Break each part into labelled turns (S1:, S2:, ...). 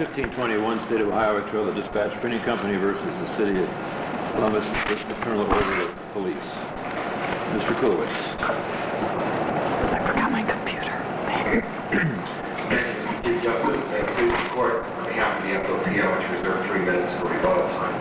S1: 1521, State of Ohio Victrola Dispatch Printing Company versus the City of Columbus Fraternal Order of Police. Mr. Kulowitz.
S2: I forgot my computer.
S3: Chief Justice, please the court on behalf of the FOP, I want to reserve 3 minutes for rebuttal time.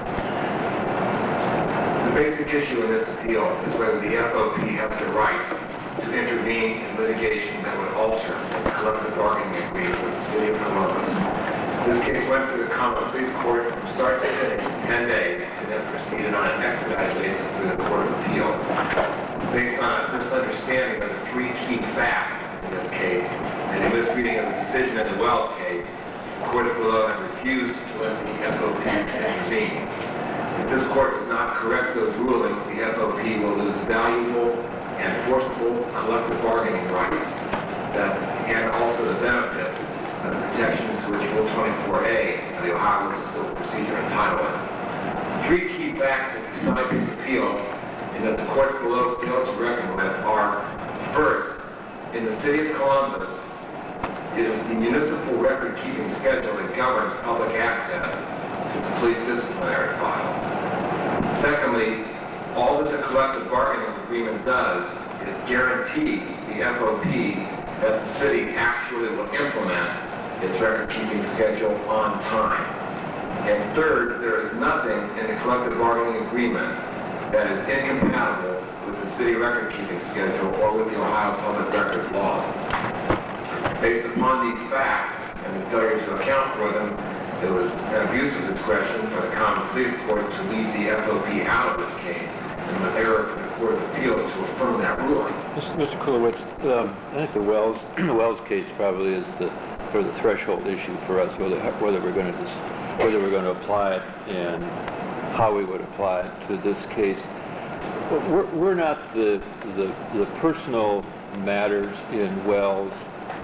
S3: The basic issue in this appeal is whether the FOP has the right to intervene in litigation that would alter the collective bargaining agreement with the City of Columbus. This case went through the common pleas court from start to finish in 10 days and then proceeded on an expedited basis through the Court of Appeal. Based on a misunderstanding of the 3 key facts in this case and a misreading of the decision in the Wells case, the court below has refused to let the FOP intervene. If this court does not correct those rulings, the FOP will lose valuable and forcible collective bargaining rights and also the benefit of the protections to which Rule 24A of the Ohio Rules of Civil Procedure entitle it. 3 key facts that decide this appeal and that the court below failed to reckon with are, first, in the City of Columbus, it is the municipal record-keeping schedule that governs public access to the police disciplinary files. Secondly, all that the collective bargaining agreement does is guarantee the FOP that the city actually will implement its record-keeping schedule on time. And third, there is nothing in the collective bargaining agreement that is incompatible with the city record-keeping schedule or with the Ohio Public Records laws. Based upon these facts and the failure to account for them, it was an abuse of discretion for the Common Pleas Court to leave the FOP out of this case, and was error for the Court of Appeals to affirm that ruling.
S1: Mr. Kulowitz, I think the Wells case probably is the threshold issue for us, whether we're going to apply it and how we would apply it to this case. But we're not the personal matters in Wells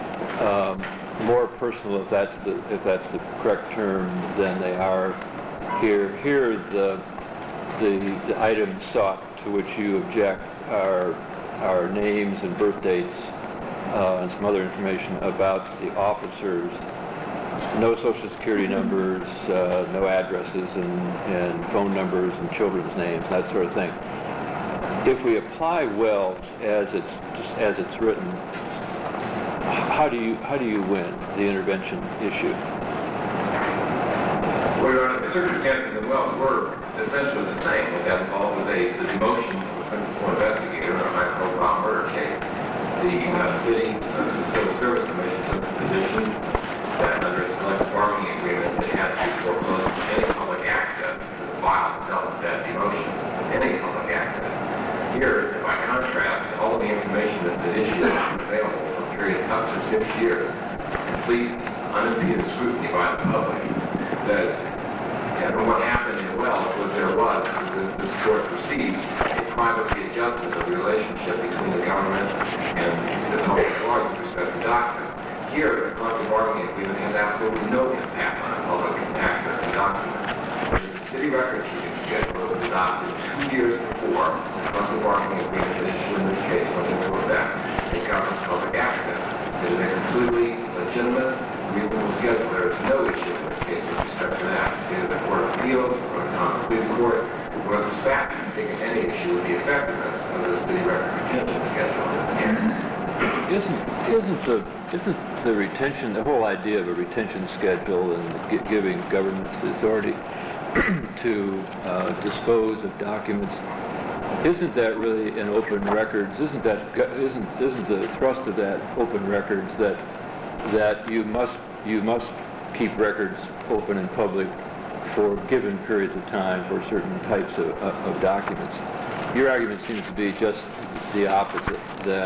S1: more personal, if that's the correct term, than they are here. Here, the items sought to which you object are names and birth dates and some other information about the officers. No social security numbers, no addresses and phone numbers and children's names, that sort of thing. If we apply Wells as it's written, how do you win the intervention issue?
S3: Well, Your Honor, the circumstances in Wells were essentially the same. What that involved was the demotion of a principal investigator in a high-profile murder case. The city, the Civil Service Commission, took the position that under its collective bargaining agreement, they had to foreclose any public access to the file that dealt with that demotion, any public access. Here, by contrast, all of the information that's at issue is available for a period up to 6 years, complete, unimpeded scrutiny by the public. And what happened in Wells was this court received a privacy adjustment of the relationship between the government and the public law with respect to documents. Here, the collective bargaining agreement has absolutely no impact on the public access to documents. The city record-keeping schedule was adopted 2 years before the collective bargaining agreement that issue in this case went into effect. It governs public access. It is a completely legitimate, reasonable schedule. There is no issue in this case with respect to that. Either the Court of Appeals or the Common Pleas Court or the staff has taken any issue with the effectiveness of the city record retention schedule in this case.
S1: Isn't the retention, the whole idea of a retention schedule and giving governments the authority to dispose of documents, isn't that really an open records? Isn't the thrust of that open records that you must keep records open and public for given periods of time for certain types of documents? Your argument seems to be just the opposite,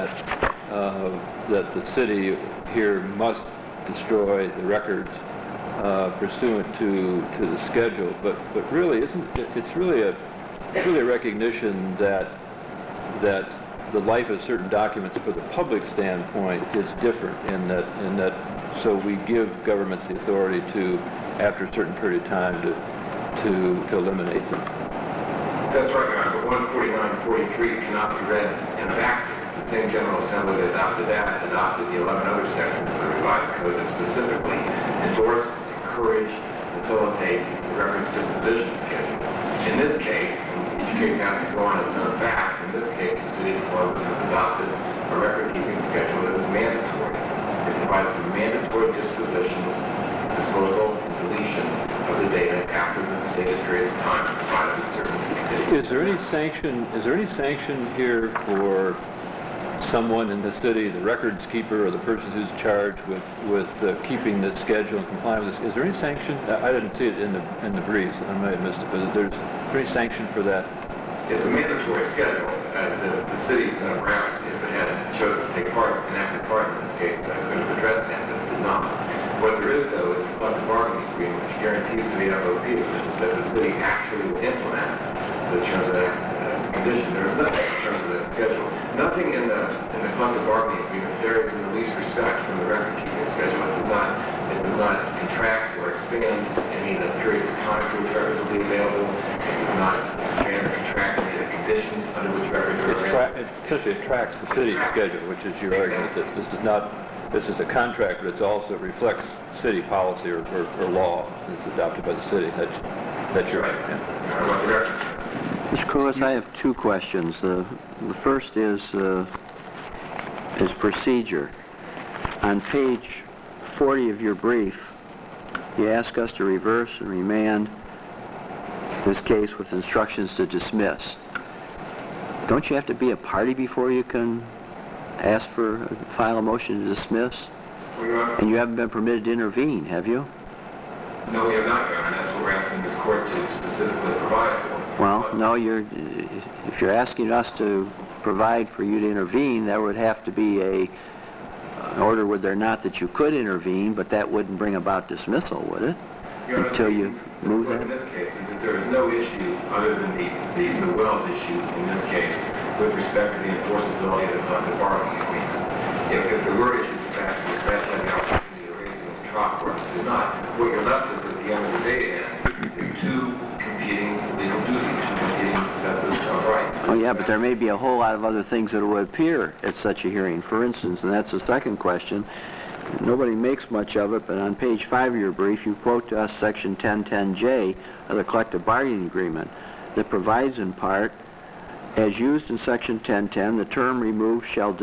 S1: that the city here must destroy the records pursuant to the schedule, but really it's really a recognition that the life of certain documents for the public standpoint is different in that so we give governments the authority to, after a certain period of time, to eliminate them.
S3: That's right, Your Honor, but 149-43 cannot be read in a vacuum. The same General Assembly that adopted the 11 other sections of the revised code that specifically endorsed encourage, facilitate records disposition schedules. In this case, each case has to go on its own facts. In this case, the City of Columbus has adopted a record-keeping schedule that is mandatory. It provides for mandatory disposition, disposal, and deletion of the data after the stated period of time provided in certain conditions.
S1: Is there any sanction here for someone in the city, the records keeper or the person who's charged with keeping the schedule and complying with this? Is there any sanction? I didn't see it in the briefs. I might have missed it, but is there any sanction for that?
S3: It's a mandatory schedule. The city, perhaps, if it had chosen to take part, an active part in this case, could have addressed that, but it did not. What there is, though, is a collective bargaining agreement which guarantees to the FOP that the city actually will implement the terms of that condition. There is nothing in terms of the schedule. Nothing in the collective bargaining agreement varies in the least respect from the record-keeping schedule. It does not contract or expand any of the periods of time for which records will be available. It does not expand or contract any of the conditions under which records are available.
S1: Essentially, it tracks the city's schedule, which is your argument that this is a contract, but it also reflects city policy or law that's adopted by the city. That's your argument.
S2: Mr. Corliss, I have two questions. The first is procedure. On page 40 of your brief, you ask us to reverse and remand this case with instructions to dismiss. Don't you have to be a party before you can ask for file a motion to dismiss? And you haven't been permitted to intervene, have you?
S3: No, we have not, Your Honor. That's what we're asking this court to specifically provide for.
S2: Well, no, if you're asking us to provide for you to intervene, there would have to be an order, would there not, that you could intervene, but that wouldn't bring about dismissal, would it? Until you move that?
S3: In this case, is that there is no issue other than the Wells issue in this case with respect to the enforceability of the collective bargaining agreement. If there were issues of fact, especially the opportunity of raising the trial court, is not. What you're left with at the end of the day then is two competing legal duties, two competing sets of rights.
S2: Oh yeah, but there may be a whole lot of other things that would appear at such a hearing. For instance, and that's the second question, nobody makes much of it, but on page 5 of your brief, you quote to us section 1010J of the collective bargaining agreement that provides in part, as used in section 1010, the term removed shall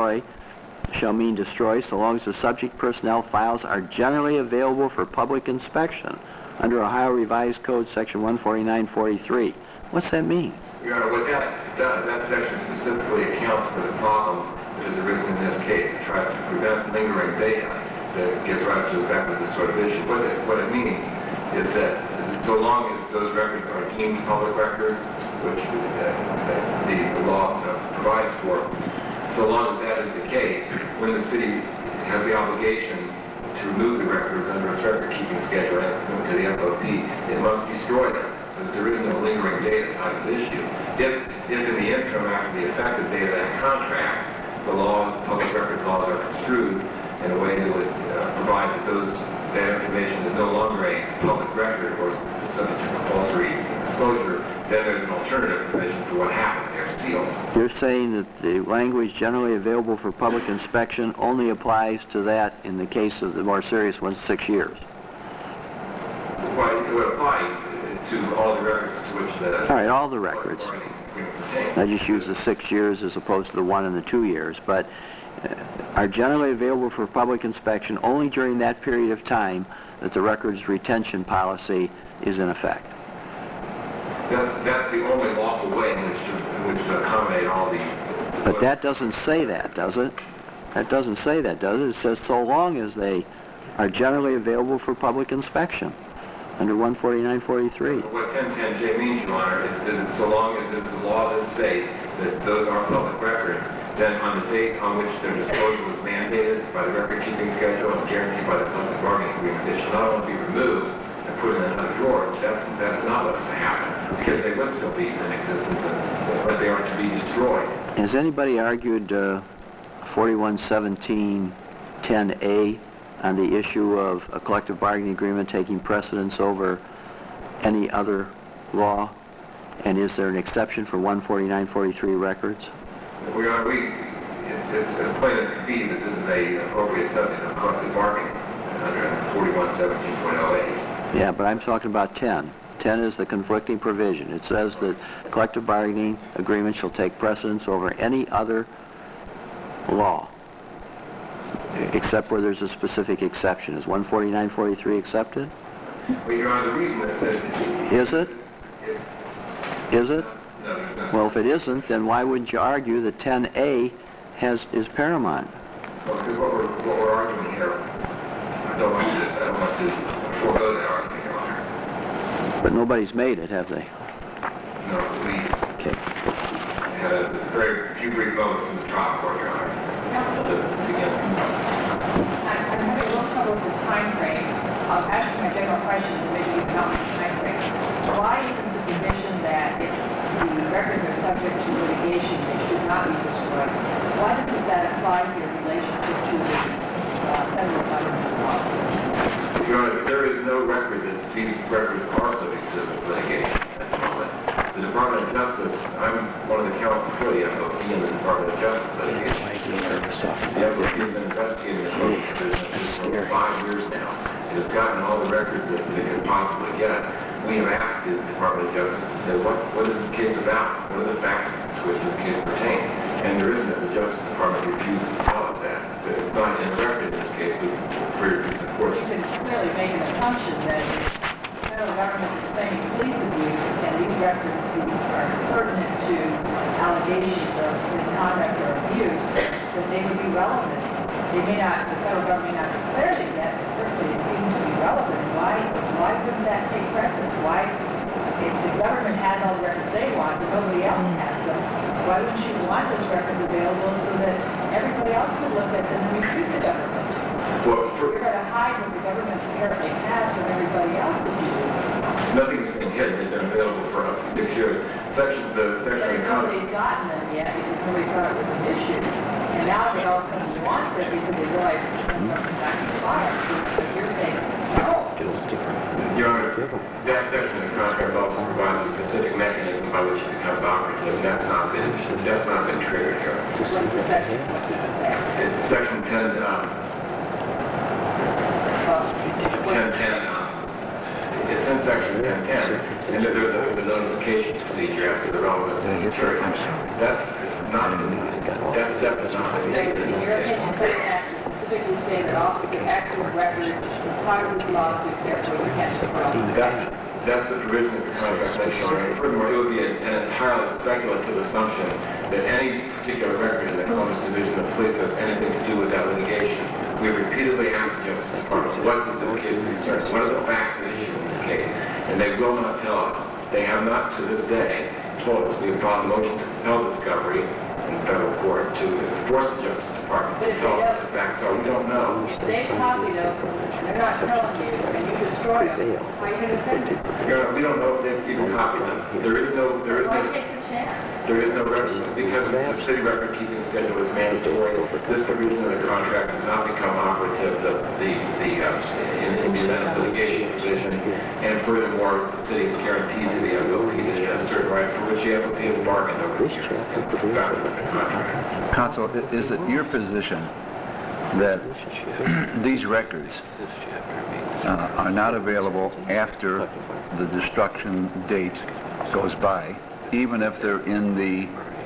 S2: mean destroy so long as the subject personnel files are generally available for public inspection under Ohio Revised Code section 14943. What's that mean?
S3: Your Honor, what that section specifically accounts for the problem that has arisen in this case. It tries to prevent lingering data that gives rise to exactly this sort of issue. What it means is that so long as those records are deemed public records, which the law provides for, so long as that is the case, when the city has the obligation to remove the records under its record-keeping schedule as to the FOP, it must destroy them so that there is no lingering data type of issue. If in the interim, after the effective date of that contract, the public records laws are construed in a way that would provide that information is no longer a public record or subject to compulsory disclosure, then there's an alternative provision for what happened. They're sealed.
S2: You're saying that the language generally available for public inspection only applies to that in the case of the more serious ones, 6 years?
S3: Well, it would apply to all the records to which the...
S2: All right, all the records. I just use the 6 years as opposed to the 1 and the 2 years, but are generally available for public inspection only during that period of time that the records retention policy is in effect.
S3: That's the only lawful way in which to accommodate all the...
S2: But that doesn't say that, does it? That doesn't say that, does it? It says so long as they are generally available for public inspection under 14943.
S3: What 1010J means, Your Honor, is that so long as it's the law of the state that those are public records, then on the date on which their disclosure was mandated by the record-keeping schedule and guaranteed by the collective bargaining agreement, they shall not only be removed and put in another drawer. That's not what's to happen, because they would still be in existence, but they are to be destroyed.
S2: Has anybody argued 411710A on the issue of a collective bargaining agreement taking precedence over any other law? And is there an exception for 14943 records?
S3: It's as plain as can be that this is an appropriate subject of collective bargaining. under 4117.08.
S2: Yeah, but I'm talking about 10. 10 is the conflicting provision. It says that collective bargaining agreement shall take precedence over any other law, except where there's a specific exception. Is 149.43 accepted?
S3: Well, Your Honor, the reason that...
S2: Is it? Is it?
S3: No, there's no...
S2: Well, if it isn't, then why wouldn't you argue that 10A is paramount?
S3: Well, because what we're arguing here, I don't want to forego that argument, Your Honor.
S2: But nobody's made it, have they?
S3: No, we
S2: Okay.
S3: had a very few brief moments in the trial court, Your Honor, to begin.
S4: I'm having a little trouble with the time frame. I'll ask my general question, and maybe you can help with the time frame. Why isn't the position that if the records are subject to litigation, they should not be destroyed? Why doesn't that apply to your relationship to the federal government's law?
S3: Your Honor, there is no record that these records are subject to litigation at the moment. The Department of Justice, I'm one of the counsel for the FOP in the Department of Justice litigation. The FOP has been investigating the closing provision for 5 years now. It has gotten all the records that it could possibly get. We have asked the Department of Justice to say, what is this case about? What are the facts to which this case pertains? And there isn't. The Justice Department refuses to tell us that. But it's not in the record in this case. We're the court.
S4: You can clearly make an assumption that the federal government is claiming police abuse, and these records are pertinent to allegations of misconduct or abuse, that they would be relevant. They may not, the federal government may not declare it yet, but certainly it seems to be relevant. Why wouldn't that take precedence? Why, if the government has all the records they want, but nobody else has them, why wouldn't you want those records available so that everybody else could look at them and refute the government?
S3: Well,
S4: You're going to hide what the government apparently has from everybody else to do.
S3: nothing's been hidden. They've been available for up to 6 years. The section
S4: But
S3: of
S4: nobody's gotten them yet because nobody thought it was an issue. And now they all come and want them because they realize it's not expired. But you're saying, no.
S3: Your Honor, that section of the contract also provides a specific mechanism by which it becomes operative, and that's not been triggered here.
S4: What is the section?
S3: It's section 10, 1010. It's in section 1010, and there's a notification procedure after the relevance and material. That's definitely not
S4: In your opinion, could that specifically say that officer active records is part of this lawsuit, therefore you can't disclose?
S3: That's the provision of the contract makes, Your Honor. Furthermore, it would be an entirely speculative assumption that any particular record in the Columbus Division of Police has anything to do with that litigation. We have repeatedly asked the Justice Department, what is this case concerned? What are the facts at issue in this case? And they will not tell us. They have not, to this day, told us. We have filed a motion to compel discovery in federal court to force the Justice Department to tell us what the facts are. We don't know.
S4: They copy them, and they're not telling you, and you destroy them. Why are you going to send it?
S3: Your Honor, we don't know if they've even copied them. There is no record, because the city record keeping schedule is mandatory. This provision of the contract does not become operative in the event of litigation provision. And furthermore, the city is guaranteed to the FOP that it has certain rights for which the FOP has bargained over the years.
S5: Counsel, is it your position that these records are not available after the destruction date goes by, even if they're in the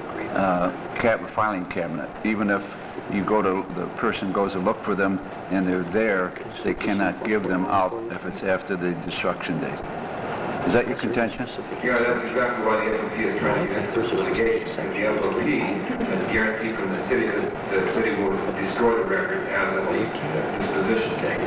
S5: filing cabinet? Even if the person goes to look for them and they're there, they cannot give them out if it's after the destruction date. Is that your contention?
S3: Yeah, that's exactly why the FOP is trying to get into this litigation, because the FOP has guaranteed from the city that the city will destroy the records as of the disposition date.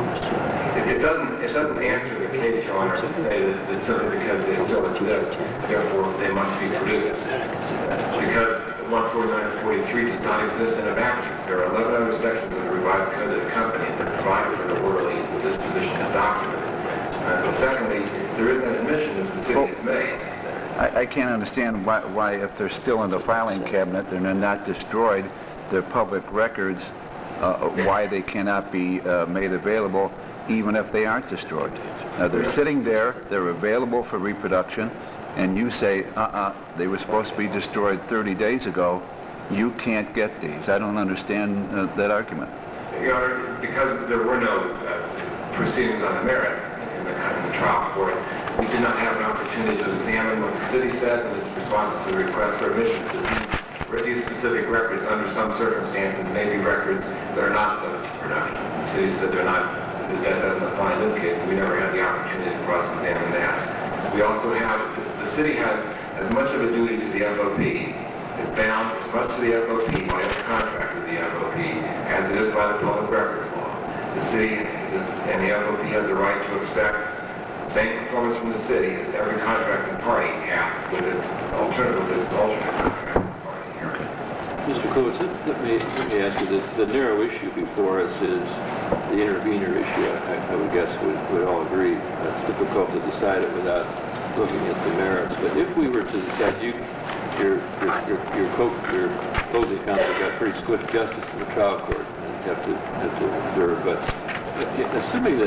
S3: It doesn't answer the case, Your Honor, to say that simply because they still exist, therefore they must be produced. Because 149 and 43 does not exist in a vacuum. There are 11 other sections of the revised code of the company that provide for the orderly disposition of documents. But secondly, there is an admission that the city has made.
S5: I can't understand why, if they're still in the filing cabinet and they're not destroyed, they're public records, why they cannot be made available even if they aren't destroyed. They're sitting there, they're available for reproduction, and you say, they were supposed to be destroyed 30 days ago, you can't get these. I don't understand that argument.
S3: Your Honor, because there were no proceedings on the merits in the trial court, we did not have an opportunity to examine what the city said in its response to the request for admissions. These specific records, under some circumstances, may be records that are not subject to production. The city said they're not, that doesn't apply in this case, and we never had the opportunity to cross-examine that. We also have, the city has as much of a duty to the FOP, is bound as much to the FOP by its contract with the FOP as it is by the public records law. The city and the FOP has the right to expect the same performance from the city as every contracting party has with its alternate contract.
S1: Mr. Klowitz, let me ask you, the narrow issue before us is the intervener issue. I would guess we'd all agree. It's difficult to decide it without looking at the merits. But if we were to decide, your opposing counsel got pretty swift justice in the trial court, and have to observe. But assuming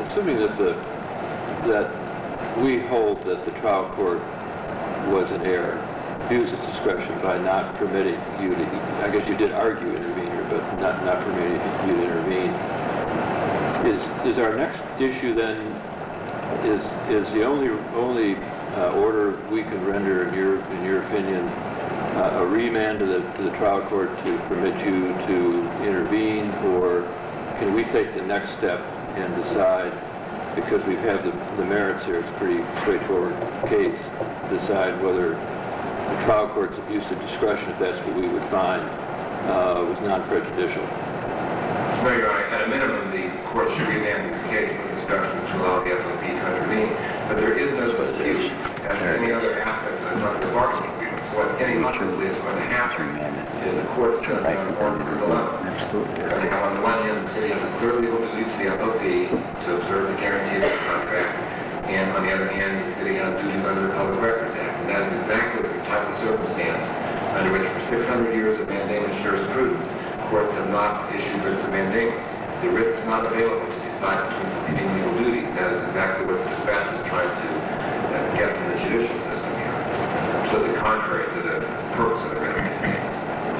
S1: that we hold that the trial court was in error, abused its discretion by not permitting you to, I guess you did argue intervener, but not permitting you to intervene. Is our next issue then, is the only order we can render, in your opinion, a remand to the trial court to permit you to intervene, or can we take the next step and decide, because we've had the merits here, it's a pretty straightforward case, decide whether the trial court's abuse of discretion, if that's what we would find, was non-prejudicial?
S3: No, Your Honor. At a minimum, the court should remand this case with instructions to allow the FOP to intervene. But there is no dispute as to any other aspect of the collective bargaining agreement. So what any logically is going to happen is the court's going to inform the dilemma. Because on the one hand, the city has a clear legal duty to the FOP to observe the guarantee of the contract. And on the other hand, the city has duties under the Public Records Act. And that is exactly the type of circumstance under which for 600 years of mandamus jurisprudence, courts have not issued writs of mandamus. The writ is not available to decide between competing legal duties. That is exactly what the dispatch is trying to get from the judicial system here. It's completely contrary to the purpose of the writ of mandamus.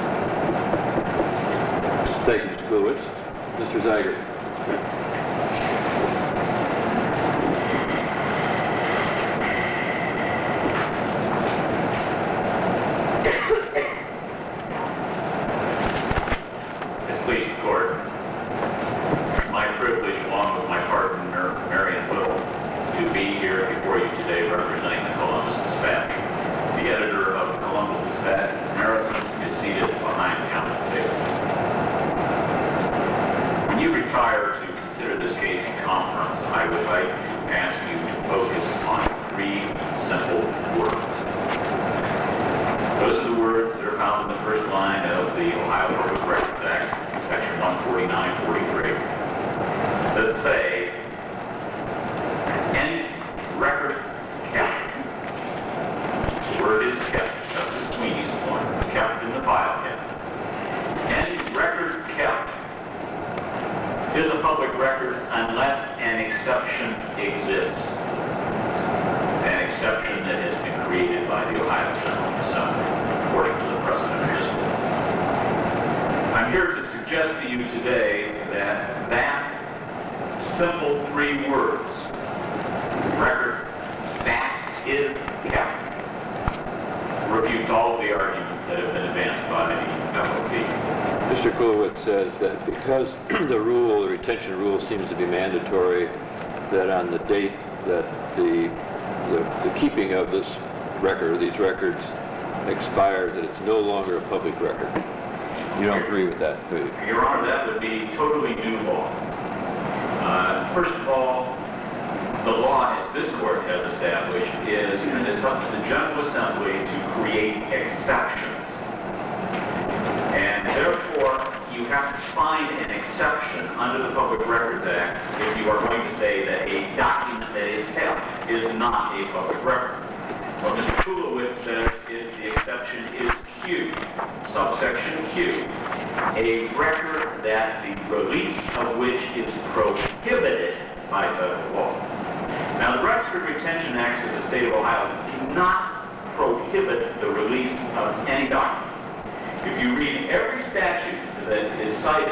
S1: Thank you, Mr. Klowitz. Mr. Zeiger. Mr. Klowitz says that because the retention rule seems to be mandatory, that on the date that the keeping of this record, these records expires, that it's no longer a public record. You don't agree with that, do you?
S6: Your Honor, that would be totally new law. First of all, the law, as this court has established, is it's up to the General Assembly to create exceptions. And therefore, you have to find an exception under the Public Records Act if you are going to say that a document that is kept is not a public record. What Mr. Klowitz says is the exception is Q, subsection Q, a record that the release of which is prohibited by federal law. Now, the Records Retention Acts of the state of Ohio do not prohibit the release of any document. If you read every statute that is cited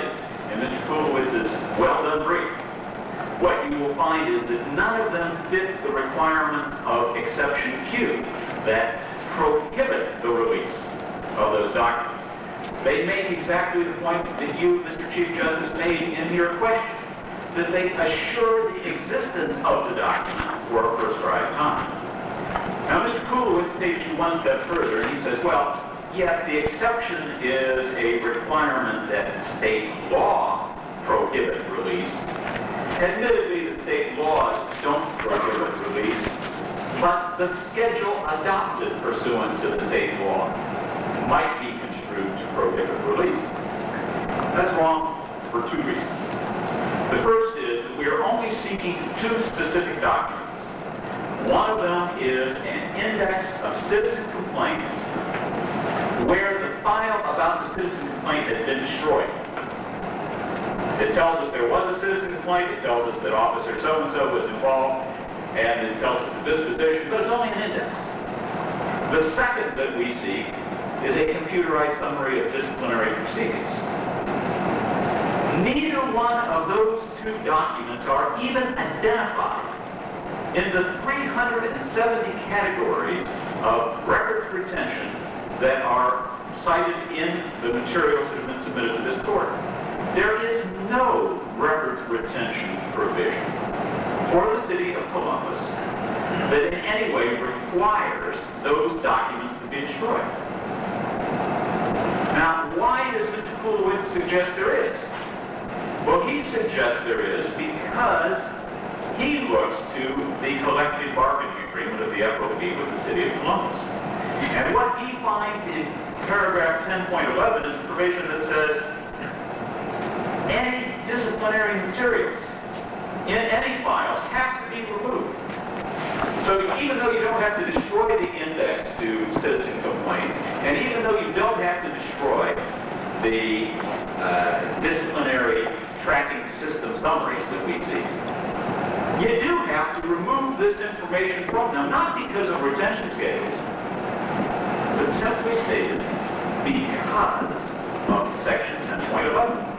S6: in Mr. Kulowitz's well-done brief, what you will find is that none of them fit the requirements of exception Q that prohibit the release of those documents. They make exactly the point that you, Mr. Chief Justice, made in your question, that they assure the existence of the document for a prescribed time. Now, Mr. Kulowitz takes you one step further, and he says, well, yes, the exception is a requirement that state law prohibit release. Admittedly, the state laws don't prohibit release, but the schedule adopted pursuant to the state law might be construed to prohibit release. That's wrong for two reasons. The first is that we are only seeking two specific documents. One of them is an index of citizen complaints where the file about the citizen complaint has been destroyed. It tells us there was a citizen complaint, it tells us that officer so-and-so was involved, and it tells us the disposition, but it's only an index. The second that we seek is a computerized summary of disciplinary proceedings. Neither one of those two documents are even identified in the 370 categories of records retention that are cited in the materials that have been submitted to this court. There is no records retention provision for the city of Columbus that in any way requires those documents to be destroyed. Now, why does Mr. Kulowitz suggest there is? Well, he suggests there is because he looks to the collective bargaining agreement of the FOP with the city of Columbus. And what he finds in paragraph 10.11 is a provision that says any disciplinary materials in any files have to be removed. So even though you don't have to destroy the index to citizen complaints, and even though you don't have to destroy the disciplinary tracking system summaries that we see, you do have to remove this information from them, not because of retention schedules, but simply stated because of section 10.11.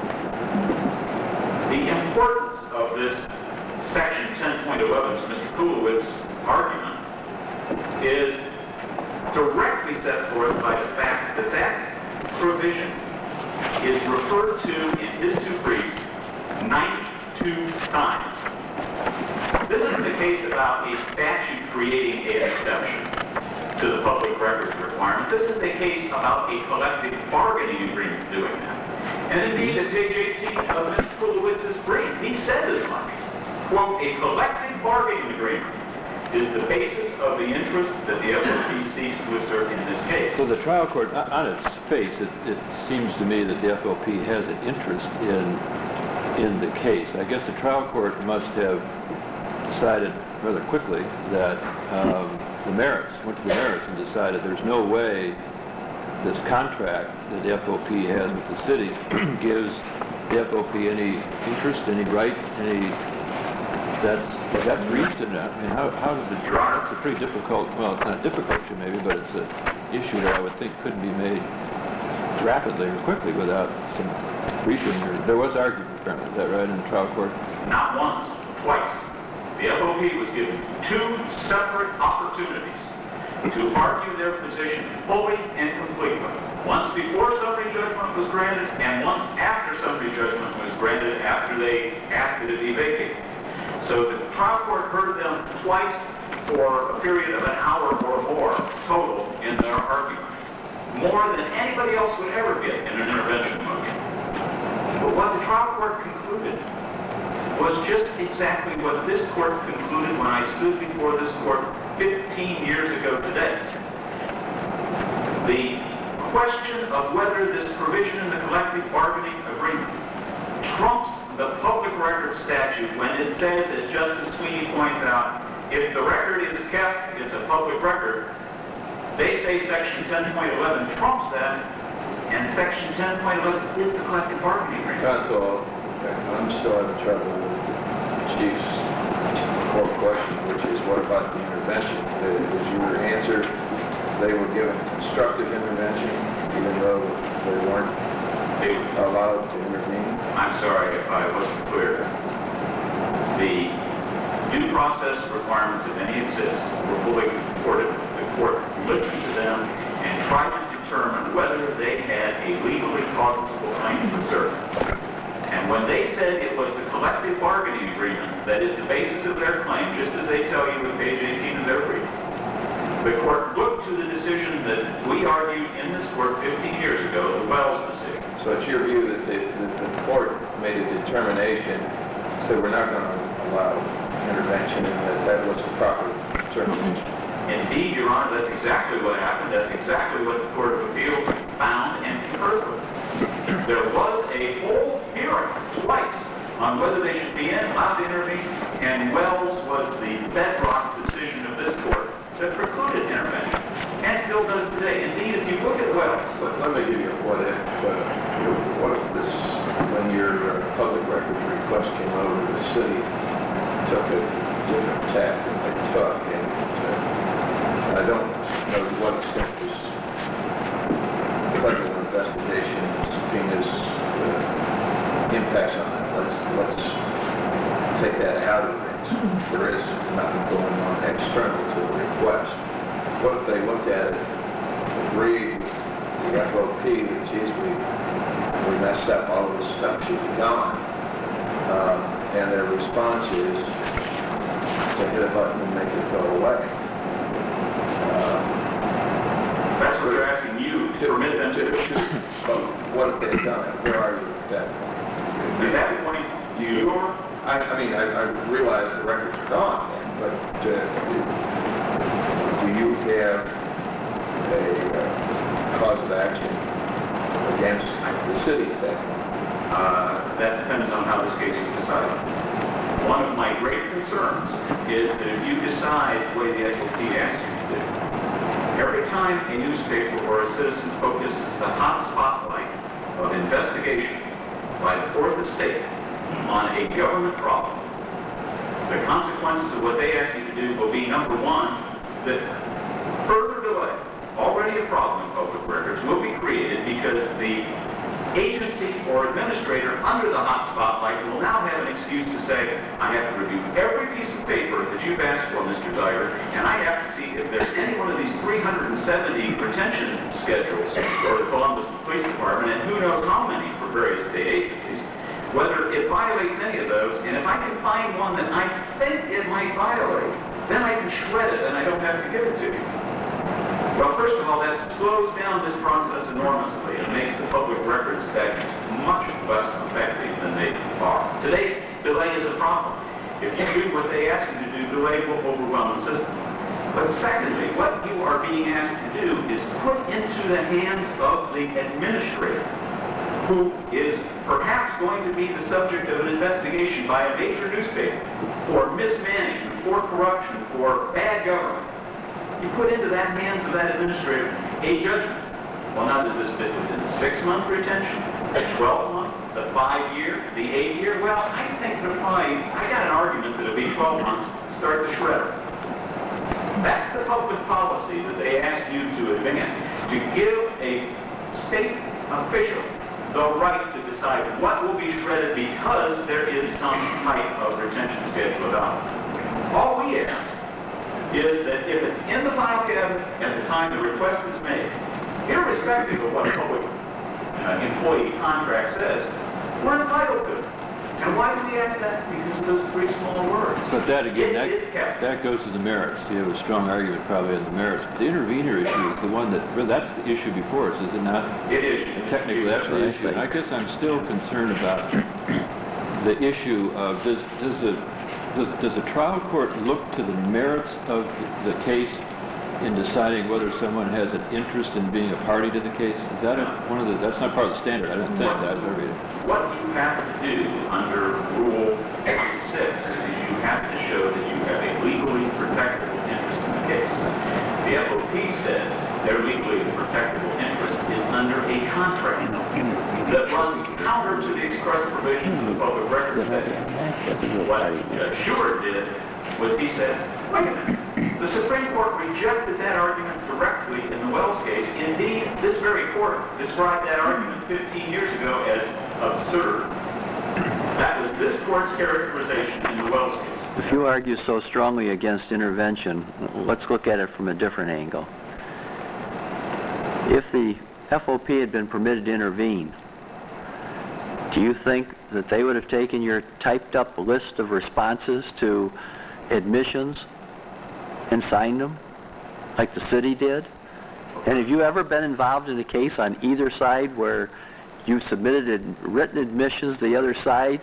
S6: The importance of this section 10.11 to Mr. Kulowitz's argument is directly set forth by the fact that that provision is referred to in his two briefs 92 times. This isn't a case about a statute creating an exception to the public records requirement. This is a case about a collective bargaining agreement doing that. And indeed, at page 18 of Mr. Kulowitz's brief, he says as much. Quote, a collective bargaining agreement is the basis of the interest that the FOP seeks to assert in this case.
S1: So the trial court, on its face, it seems to me that the FOP has an interest in the case. I guess the trial court must have decided rather quickly that went to the merits and decided there's no way this contract that the FOP has with the city gives the FOP any interest, any right, is that breached in that? I mean, how does it, it's a pretty difficult, well, it's not a difficult issue maybe, but it's an issue that I would think couldn't be made rapidly or quickly without some briefing. There was argument, apparently, is that right, in the trial court?
S6: Not once, twice. The FOP was given two separate opportunities to argue their position fully and completely. Once before summary judgment was granted, and once after summary judgment was granted after they asked it to be vacated. So the trial court heard them twice for a period of an hour or more total in their argument. More than anybody else would ever get in an intervention motion. But what the trial court concluded was just exactly what this court concluded when I stood before this court 15 years ago today. The question of whether this provision in the collective bargaining agreement trumps the public record statute when it says, as Justice Sweeney points out, if the record is kept, it's a public record. They say Section 10.11 trumps that, and Section 10.11 is the collective bargaining agreement.
S7: Counsel, I'm still having trouble with the Chief's core question, which is what about the intervention? As you were answered, they were given constructive intervention, even though they weren't allowed to intervene?
S6: I'm sorry if I wasn't clear. The due process requirements, if any exist, were fully reported. The court listened to them and tried to determine whether they had a legally cognizable claim to assert. And when they said it was the collective bargaining agreement that is the basis of their claim, just as they tell you in page 18 of their brief, the court looked to the decision that we argued in this court 15 years ago, the Wells decision.
S7: So it's your view that the court made a determination, said we're not going to allow intervention, and that was the proper determination?
S6: Indeed, Your Honor, that's exactly what happened. That's exactly what the Court of Appeals found and concurred with. There was a whole hearing twice on whether they should be allowed to intervene, and Wells was the bedrock decision of this court that precluded intervention, and still does today. Indeed, if you look at Wells...
S7: Let me give you a what if. What if this, when your public records request came over, the city took a different tack than they took, and I don't know to what extent this federal investigation subpoenas impacts on that. Let's take that out of things. There is nothing going on external to the request. What if they looked at it, agreed with the FOP that, geez, we messed up, all of this stuff should be gone, and their response is to hit a button and make it go away?
S6: That's what they're asking you to permit them to do.
S7: But what if they've done it? Where are you with that?
S6: At that point,
S7: I mean, I realize the records are gone, but do you have a cause of action against the city at that point?
S6: That depends on how this case is decided. One of my great concerns is that if you decide the way the SOP asks you to do, every time a newspaper or a citizen focuses the hot spotlight of investigation by the fourth estate on a government problem, the consequences of what they ask you to do will be, number one, that further delay, already a problem in public records, will be created because the agency or administrator under the hot spotlight will now have an excuse to say, I have to review every piece of paper that you've asked for, Mr. Zeiger, and I have to see if there's any one of these 370 retention schedules for the Columbus Police Department, and who knows how many for various state agencies, whether it violates any of those, and if I can find one that I think it might violate, then I can shred it and I don't have to give it to you. Well, first of all, that slows down this process enormously. It makes the public records statutes much less effective than they are. Today, delay is a problem. If you do what they ask you to do, delay will overwhelm the system. But secondly, what you are being asked to do is put into the hands of the administrator, who is perhaps going to be the subject of an investigation by a major newspaper for mismanagement, for corruption, for bad government. You put into the hands of that administrator a judgment. Well, now does this fit within the 6-month retention, the 12-month, the 5-year, the 8-year? Well, I think I got an argument that it'll be 12 months to start the shredder. That's the public policy that they ask you to advance, to give a state official the right to decide what will be shredded because there is some type of retention schedule about it. All we ask is that if it's in the file cabinet at the time the request is made, irrespective of what a public employee contract says, we're entitled to it. And why do we ask that? Because of those 3 small words.
S1: But that again, that goes to the merits. You have a strong argument probably in the merits. But the intervener issue is the one that's the issue before us, is it not?
S6: It is.
S1: Technically, that's the issue. And I guess I'm still concerned about the issue of does the trial court look to the merits of the case in deciding whether someone has an interest in being a party to the case? Is that that's not part of the standard? I don't think that.
S6: What you have to do under Rule 6 is you have to show that you have a legally protectable interest in the case. The FOP said their legally protectable interest is under a contract that runs counter to the express provisions of the public records statute. What Judge Schur did was he said, wait a minute, The Supreme Court rejected that argument directly in the Wells case. Indeed, this very court described that argument 15 years ago as absurd. That was this court's characterization in the Wells case.
S2: If you argue so strongly against intervention, let's look at it from a different angle. If the FOP had been permitted to intervene, do you think that they would have taken your typed up list of responses to admissions and signed them, like the city did? And have you ever been involved in a case on either side where you submitted written admissions, the other side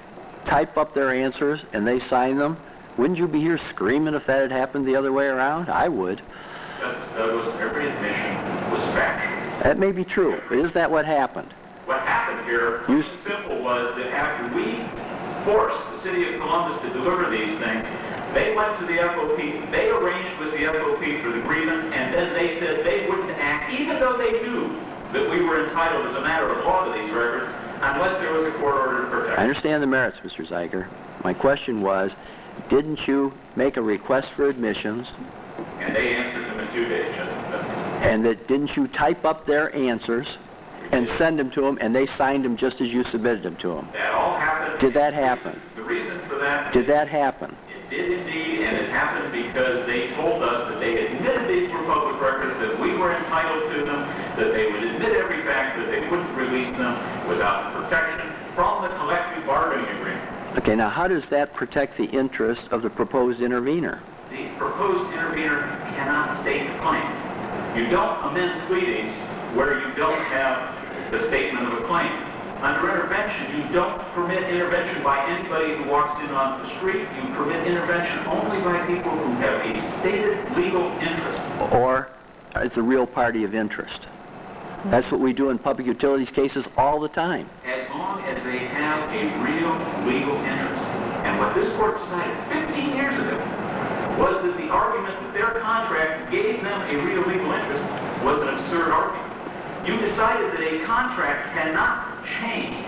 S2: type up their answers and they sign them? Wouldn't you be here screaming if that had happened the other way around? I would.
S6: Justice Douglas, every admission was factual.
S2: That may be true, but is that what happened?
S6: What happened here, plain and simple, was that after we forced the city of Columbus to deliver these things, they went to the FOP, they arranged with the FOP for the grievance, and then they said they wouldn't act, even though they knew that we were entitled as a matter of law to these records, unless there was a court order to protect.
S2: I understand the merits, Mr. Zeiger. My question was, didn't you make a request for admissions?
S6: And they answered them in 2 days, Justice Douglas.
S2: And that didn't you type up their answers and send them to them, and they signed them just as you submitted them to them?
S6: That all happened.
S2: Did that happen?
S6: The reason for that...
S2: Did that happen?
S6: It did indeed, and it happened because they told us that they admitted these were public records, that we were entitled to them, that they would admit every fact, that they wouldn't release them without protection from the collective bargaining agreement.
S2: Okay, now how does that protect the interest of the proposed intervener?
S6: The proposed intervener cannot state a claim. You don't amend pleadings where you don't have the statement of a claim. Under intervention, you don't permit intervention by anybody who walks in on the street. You permit intervention only by people who have a stated legal interest.
S2: Or it's a real party of interest. That's what we do in public utilities cases all the time.
S6: As long as they have a real legal interest. And what this court decided 15 years ago was that the argument that their contract gave them a real legal interest was an absurd argument. You decided that a contract cannot change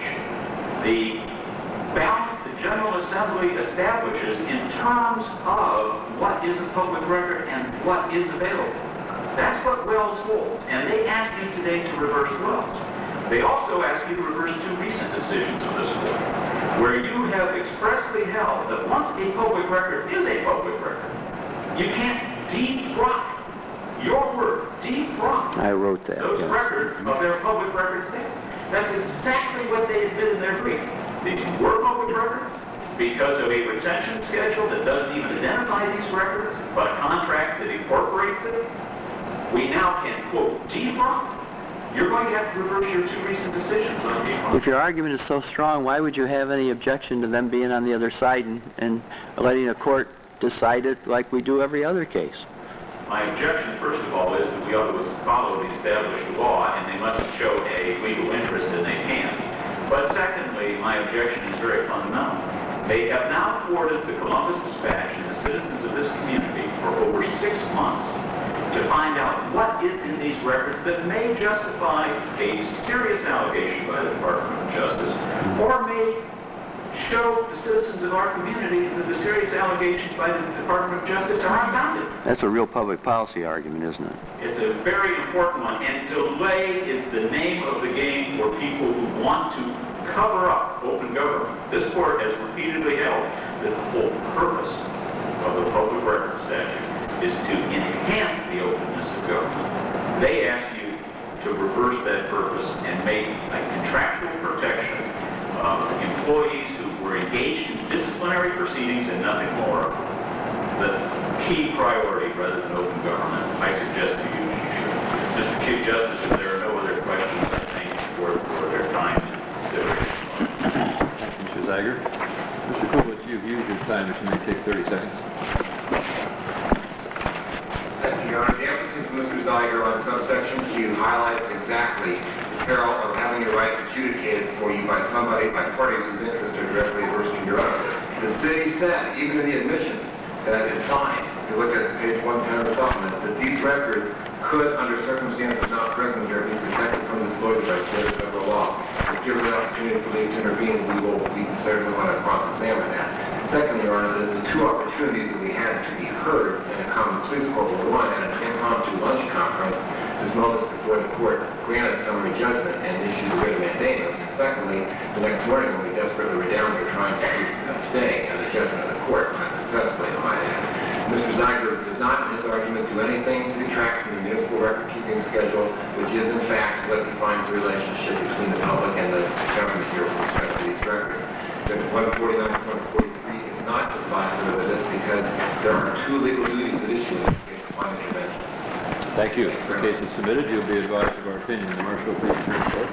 S6: the balance the General Assembly establishes in terms of what is a public record and what is available. That's what Wells holds, and they ask you today to reverse Wells. They also ask you to reverse 2 recent decisions of this court, where you have expressly held that once a public record is a public record, you can't defrock your word, defrock
S2: I wrote that.
S6: those
S2: Yes.
S6: records of their public record status. That's exactly what they admit in their brief. These were public records because of a retention schedule that doesn't even identify these records, but a contract that incorporates it. We now can, quote, defrock. You're going to have to reverse your 2 recent decisions on defrock.
S2: If your argument is so strong, why would you have any objection to them being on the other side and letting a court decide it like we do every other case?
S6: My objection, first of all, is that we ought to follow the established law, and they must show a legal interest, and they can. But secondly, my objection is very fundamental. They have now thwarted the Columbus Dispatch and the citizens of this community for over 6 months to find out what is in these records that may justify a serious allegation by the Department of Justice, or may show the citizens of our community that the serious allegations by the Department of Justice are unfounded.
S2: That's a real public policy argument, isn't it?
S6: It's a very important one, and delay is the name of the game for people who want to cover up open government. This court has repeatedly held that the whole purpose of the public record statute is to enhance the openness of government. They ask you to reverse that purpose and make a contractual protection of employees who were engaged in disciplinary proceedings and nothing more the key priority rather than open government. I suggest to you you should. Mr. Chief Justice, if there are no other questions, I thank the court for their time and consideration.
S1: Thank you, Mr. Zeiger. Mr. Kubitz, you've used your time. If you may take 30 seconds.
S3: Thank you, Your Honor. The emphasis of Mr. Zeiger on subsection Q highlights exactly the peril of having your rights adjudicated for you by somebody, by parties whose interests are directly adverse to your own. The city said, even in the admissions, that it's fine, if you look at page 110 of the supplement, that these records could, under circumstances not present here, be protected from disclosure by state or federal law. If given an opportunity for leave to intervene, we certainly want to cross-examine that. Secondly, Your Honor, the two opportunities that we had to be heard in a common police court were, one, at an impromptu lunch conference, just moments before the court granted summary judgment and issued the writ of mandamus. And secondly, the next morning when we desperately were down there trying to seek a stay at the judgment of the court, unsuccessfully, I might add. Mr. Zeiger does not, in his argument, do anything to detract from the municipal record-keeping schedule, which is, in fact, what defines the relationship between the public and the government here with respect to these records. Section 149 and 143 is not dispositive of this because there are two legal duties at issue in this case, climate convention.
S1: Thank you. The case is submitted. You'll be advised of our opinion. The marshal, please adjourn court.